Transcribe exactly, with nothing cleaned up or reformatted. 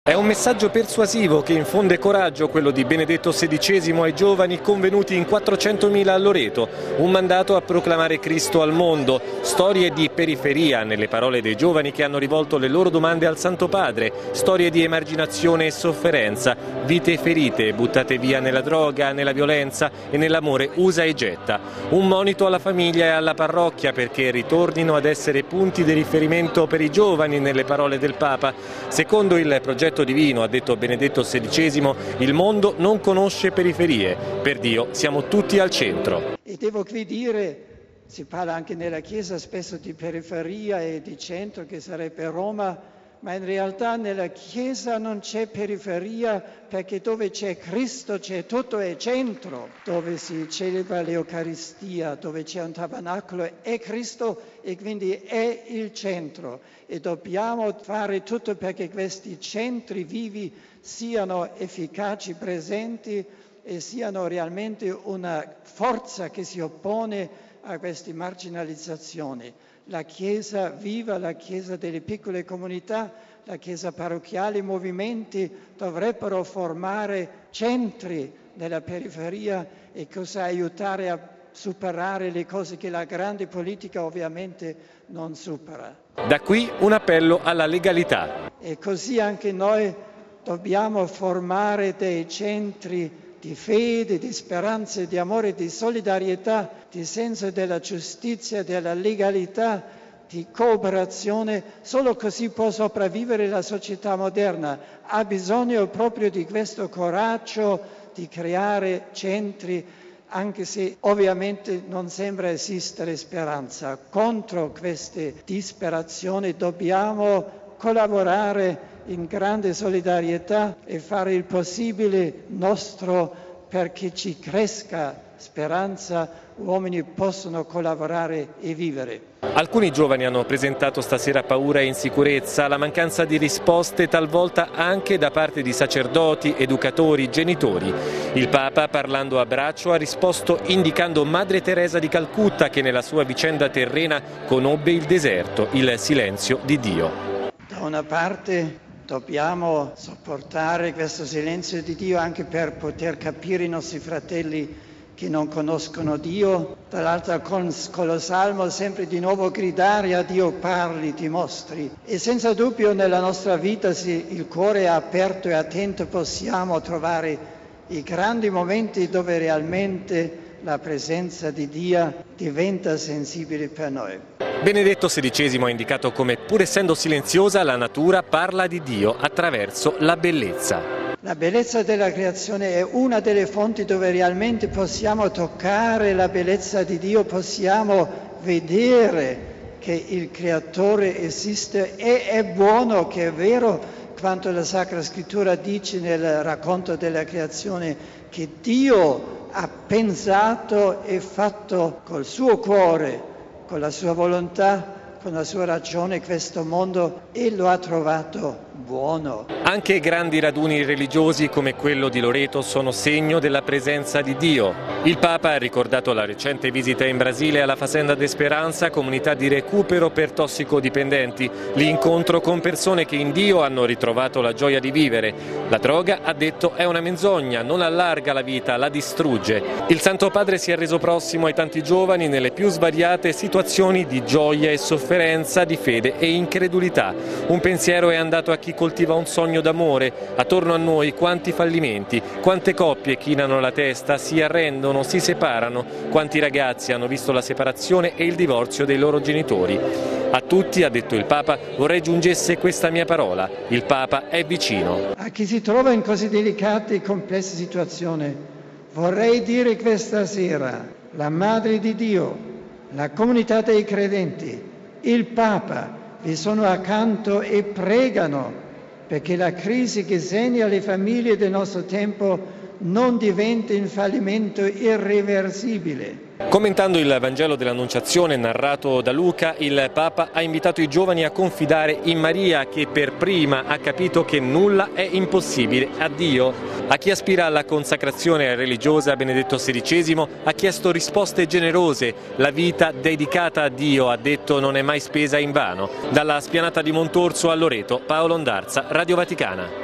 È un messaggio persuasivo che infonde coraggio, quello di Benedetto sedicesimo ai giovani convenuti in quattrocentomila a Loreto, un mandato a proclamare Cristo al mondo, storie di periferia nelle parole dei giovani che hanno rivolto le loro domande al Santo Padre, storie di emarginazione e sofferenza, vite ferite, buttate via nella droga, nella violenza e nell'amore usa e getta, un monito alla famiglia e alla parrocchia perché ritornino ad essere punti di riferimento per i giovani nelle parole del Papa. Secondo il progetto divino, ha detto Benedetto sedicesimo, il mondo non conosce periferie, per Dio siamo tutti al centro. E devo qui dire, si parla anche nella Chiesa spesso di periferia e di centro, che sarebbe Roma, ma in realtà nella Chiesa non c'è periferia, perché dove c'è Cristo c'è tutto, è centro. Dove si celebra l'Eucaristia, dove c'è un tabernacolo, è Cristo e quindi è il centro. E dobbiamo fare tutto perché questi centri vivi siano efficaci, presenti e siano realmente una forza che si oppone a queste marginalizzazioni. La Chiesa viva, la Chiesa delle piccole comunità, la Chiesa parrocchiale, i movimenti dovrebbero formare centri nella periferia e così aiutare a superare le cose che la grande politica ovviamente non supera. Da qui un appello alla legalità. E così anche noi dobbiamo formare dei centri di fede, di speranza, di amore, di solidarietà, di senso della giustizia, della legalità, di cooperazione. Solo così può sopravvivere la società moderna. Ha bisogno proprio di questo coraggio di creare centri, anche se ovviamente non sembra esistere speranza. Contro queste disperazioni dobbiamo collaborare in grande solidarietà e fare il possibile nostro perché ci cresca speranza, uomini possono collaborare e vivere. Alcuni giovani hanno presentato stasera paura e insicurezza, la mancanza di risposte talvolta anche da parte di sacerdoti, educatori, genitori. Il Papa, parlando a braccio, ha risposto indicando Madre Teresa di Calcutta che nella sua vicenda terrena conobbe il deserto, il silenzio di Dio. Da una parte dobbiamo sopportare questo silenzio di Dio anche per poter capire i nostri fratelli che non conoscono Dio, dall'altra con, con lo Salmo sempre di nuovo gridare a Dio, parli, ti mostri. E senza dubbio nella nostra vita, se il cuore è aperto e attento, possiamo trovare i grandi momenti dove realmente la presenza di Dio diventa sensibile per noi. Benedetto sedicesimo ha indicato come, pur essendo silenziosa, la natura parla di Dio attraverso la bellezza. La bellezza della creazione è una delle fonti dove realmente possiamo toccare la bellezza di Dio, possiamo vedere che il Creatore esiste e è buono, che è vero quanto la Sacra Scrittura dice nel racconto della creazione, che Dio ha pensato e fatto col suo cuore, con la sua volontà, con la sua ragione questo mondo e lo ha trovato buono. Anche grandi raduni religiosi come quello di Loreto sono segno della presenza di Dio. Il Papa ha ricordato la recente visita in Brasile alla Fazenda de Esperanza, comunità di recupero per tossicodipendenti, l'incontro con persone che in Dio hanno ritrovato la gioia di vivere. La droga, ha detto, è una menzogna, non allarga la vita, la distrugge. Il Santo Padre si è reso prossimo ai tanti giovani nelle più svariate situazioni di gioia e sofferenza, di fede e incredulità. Un pensiero è andato a chi coltiva un sogno d'amore. Attorno a noi quanti fallimenti, quante coppie chinano la testa, si arrendono, si separano, quanti ragazzi hanno visto la separazione e il divorzio dei loro genitori. A tutti, ha detto il Papa, vorrei giungesse questa mia parola: il Papa è vicino. A chi si trova in così delicate e complesse situazioni, vorrei dire questa sera: la Madre di Dio, la comunità dei credenti, il Papa vi sono accanto e pregano perché la crisi che segna le famiglie del nostro tempo non diventi un fallimento irreversibile. Commentando il Vangelo dell'Annunciazione narrato da Luca, il Papa ha invitato i giovani a confidare in Maria che per prima ha capito che nulla è impossibile a Dio. A chi aspira alla consacrazione religiosa, Benedetto sedicesimo ha chiesto risposte generose. La vita dedicata a Dio, ha detto, non è mai spesa invano. Dalla spianata di Montorso a Loreto, Paolo Ondarza, Radio Vaticana.